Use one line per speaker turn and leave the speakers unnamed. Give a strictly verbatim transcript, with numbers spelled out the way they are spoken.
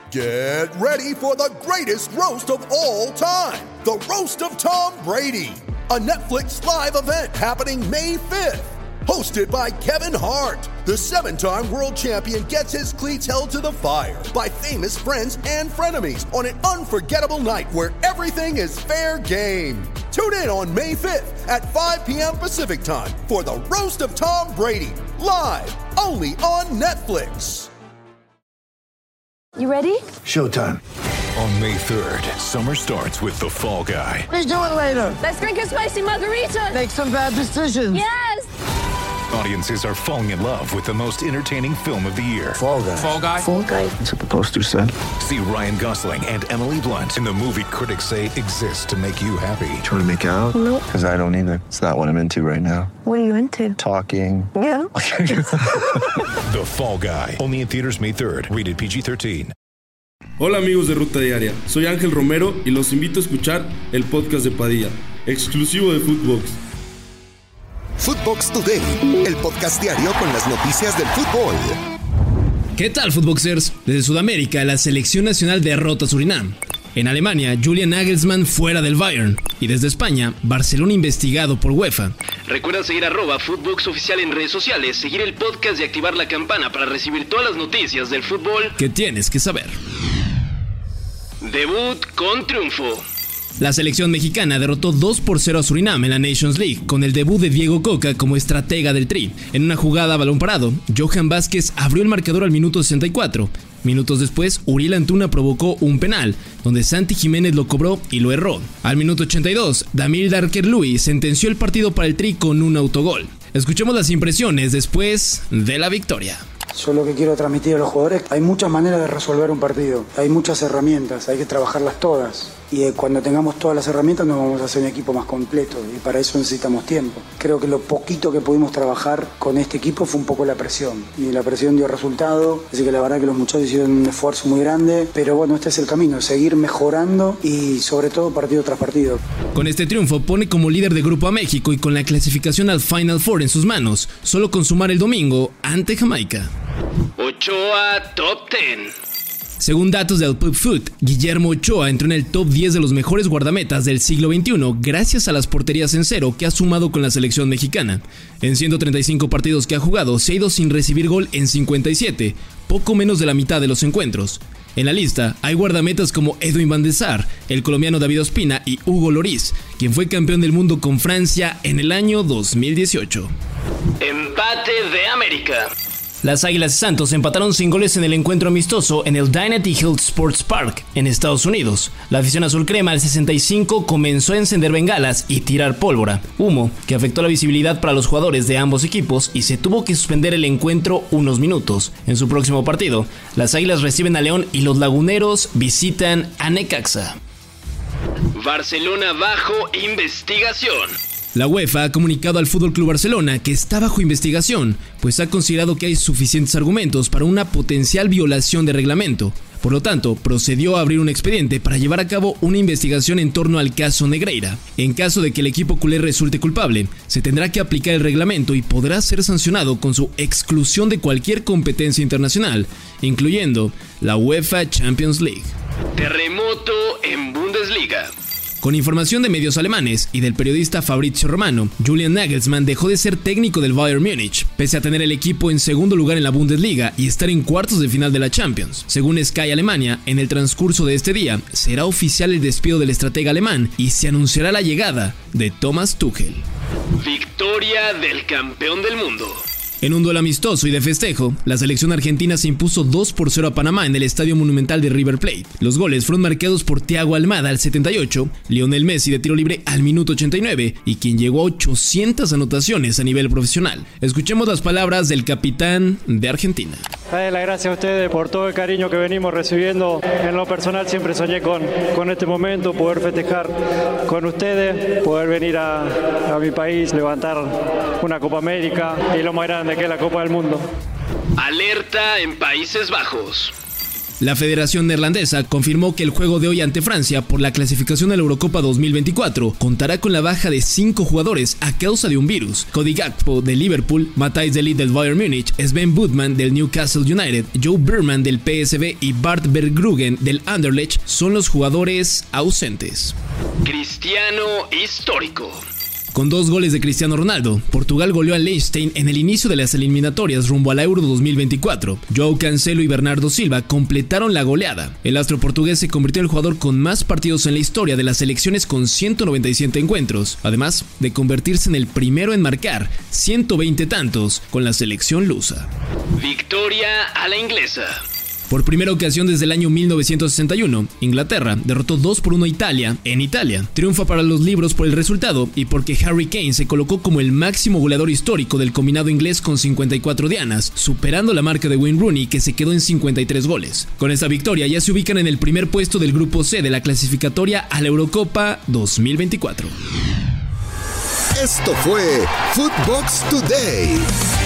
Get ready for the greatest roast of all time, the Roast of Tom Brady, a Netflix live event happening May fifth. Hosted by Kevin Hart, the seven-time world champion gets his cleats held to the fire by famous friends and frenemies on an unforgettable night where everything is fair game. Tune in on May fifth at five p.m. Pacific time for the Roast of Tom Brady, live only on Netflix.
You ready?
Showtime.
On May third, summer starts with The Fall Guy.
Let's do it later.
Let's drink a spicy margarita.
Make some bad decisions.
Yes!
Audiences are falling in love with the most entertaining film of the year.
Fall Guy.
Fall Guy?
Fall Guy.
That's what the poster said.
See Ryan Gosling and Emily Blunt in the movie critics say exists to make you happy.
Trying to make it out?
Nope.
Because I don't either. It's not what I'm into right now.
What are you into?
Talking.
Yeah.
The Fall Guy. Only in theaters May third. Rated P G thirteen.
Hola amigos de Ruta Diaria, soy Ángel Romero y los invito a escuchar el podcast de Padilla, exclusivo de Footbox.
Footbox Today, el podcast diario con las noticias del fútbol.
¿Qué tal, Footboxers? Desde Sudamérica, la selección nacional derrota a Surinam. En Alemania, Julian Nagelsmann fuera del Bayern. Y desde España, Barcelona investigado por UEFA.
Recuerda seguir arroba Footbox Oficial en redes sociales, seguir el podcast y activar la campana para recibir todas las noticias del fútbol
que tienes que saber.
Debut con triunfo.
La selección mexicana derrotó dos por cero a Surinam en la Nations League, con el debut de Diego Coca como estratega del Tri. En una jugada a balón parado, Johan Vázquez abrió el marcador al minuto sesenta y cuatro. Minutos después, Uriel Antuna provocó un penal, donde Santi Jiménez lo cobró y lo erró. Al minuto ochenta y dos, Damir Darker-Lui sentenció el partido para el Tri con un autogol. Escuchemos las impresiones después de la victoria.
Yo lo que quiero transmitir a los jugadores, hay muchas maneras de resolver un partido, hay muchas herramientas, hay que trabajarlas todas. Y cuando tengamos todas las herramientas nos vamos a hacer un equipo más completo y para eso necesitamos tiempo. Creo que lo poquito que pudimos trabajar con este equipo fue un poco la presión. Y la presión dio resultado, así que la verdad que los muchachos hicieron un esfuerzo muy grande. Pero bueno, este es el camino, seguir mejorando y sobre todo partido tras partido.
Con este triunfo pone como líder de grupo a México y con la clasificación al Final Four en sus manos, solo con sumar el domingo ante Jamaica.
Ochoa Top diez.
Según datos del PubFoot, Guillermo Ochoa entró en el top diez de los mejores guardametas del siglo veintiuno gracias a las porterías en cero que ha sumado con la selección mexicana. En ciento treinta y cinco partidos que ha jugado, se ha ido sin recibir gol en cincuenta y siete, poco menos de la mitad de los encuentros. En la lista hay guardametas como Edwin Van der Sar, el colombiano David Ospina y Hugo Lloris, quien fue campeón del mundo con Francia en el año dos mil dieciocho.
Empate de América.
Las Águilas de Santos empataron sin goles en el encuentro amistoso en el Dynasty Health Sports Park, en Estados Unidos. La afición azul crema al sesenta y cinco comenzó a encender bengalas y tirar pólvora, humo que afectó la visibilidad para los jugadores de ambos equipos y se tuvo que suspender el encuentro unos minutos. En su próximo partido, las Águilas reciben a León y los laguneros visitan a Necaxa.
Barcelona bajo investigación.
La UEFA ha comunicado al F C Barcelona que está bajo investigación, pues ha considerado que hay suficientes argumentos para una potencial violación de reglamento. Por lo tanto, procedió a abrir un expediente para llevar a cabo una investigación en torno al caso Negreira. En caso de que el equipo culé resulte culpable, se tendrá que aplicar el reglamento y podrá ser sancionado con su exclusión de cualquier competencia internacional, incluyendo la UEFA Champions League.
Terremoto en Bundesliga.
Con información de medios alemanes y del periodista Fabrizio Romano, Julian Nagelsmann dejó de ser técnico del Bayern Múnich, pese a tener el equipo en segundo lugar en la Bundesliga y estar en cuartos de final de la Champions. Según Sky Alemania, en el transcurso de este día, será oficial el despido del estratega alemán y se anunciará la llegada de Thomas Tuchel.
Victoria del campeón del mundo.
En un duelo amistoso y de festejo, la selección argentina se impuso dos por cero a Panamá en el Estadio Monumental de River Plate. Los goles fueron marcados por Thiago Almada al setenta y ocho, Lionel Messi de tiro libre al minuto ochenta y nueve y quien llegó a ochocientas anotaciones a nivel profesional. Escuchemos las palabras del capitán de Argentina.
Darle las gracias a ustedes por todo el cariño que venimos recibiendo. En lo personal siempre soñé con, con este momento, poder festejar con ustedes, poder venir a, a mi país, levantar una Copa América y lo más grande que es la Copa del Mundo.
Alerta en Países Bajos.
La Federación Neerlandesa confirmó que el juego de hoy ante Francia por la clasificación a la Eurocopa dos mil veinticuatro contará con la baja de cinco jugadores a causa de un virus. Cody Gakpo del Liverpool, Matthijs de Ligt del Bayern Múnich, Sven Botman del Newcastle United, Joe Berman del P S V y Bart Verbruggen del Anderlecht son los jugadores ausentes.
Cristiano histórico.
Con dos goles de Cristiano Ronaldo, Portugal goleó a Liechtenstein en el inicio de las eliminatorias rumbo a la Euro dos mil veinticuatro. Joao Cancelo y Bernardo Silva completaron la goleada. El astro portugués se convirtió en el jugador con más partidos en la historia de las selecciones con ciento noventa y siete encuentros, además de convertirse en el primero en marcar ciento veinte tantos con la selección lusa.
Victoria a la inglesa.
Por primera ocasión desde el año mil novecientos sesenta y uno, Inglaterra derrotó dos por uno a Italia en Italia. Triunfa para los libros por el resultado y porque Harry Kane se colocó como el máximo goleador histórico del combinado inglés con cincuenta y cuatro dianas, superando la marca de Wayne Rooney, que se quedó en cincuenta y tres goles. Con esta victoria ya se ubican en el primer puesto del grupo C de la clasificatoria a la Eurocopa dos mil veinticuatro.
Esto fue Footbox Today.